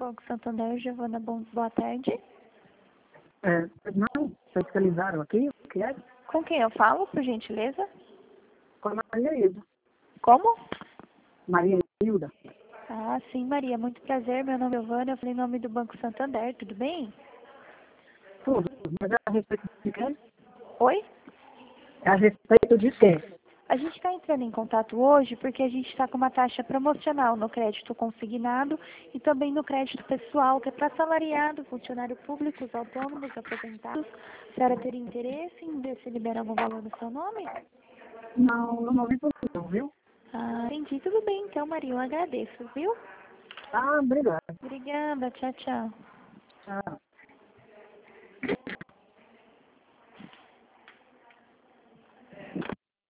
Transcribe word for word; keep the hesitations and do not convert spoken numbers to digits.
Banco Santander, Giovana, bom, boa tarde. É, não, fiscalizaram aqui, o que é? Com quem eu falo, por gentileza? Com a Maria Hilda. Como? Maria Hilda. Ah, sim, Maria, muito prazer. Meu nome é Giovana, eu falei em nome do Banco Santander, tudo bem? Tudo, mas é a respeito de quê? Oi? É a respeito de quê? A gente está entrando em contato hoje porque a gente está com uma taxa promocional no crédito consignado e também no crédito pessoal, que é para assalariado, funcionário público, os autônomos, aposentados. A senhora teria interesse em ver se libera algum valor no seu nome? Não, no momento não, viu? Ah, entendi. Tudo bem, então, Maria, eu agradeço, viu? Ah, obrigado. Obrigada, tchau, tchau. Tchau.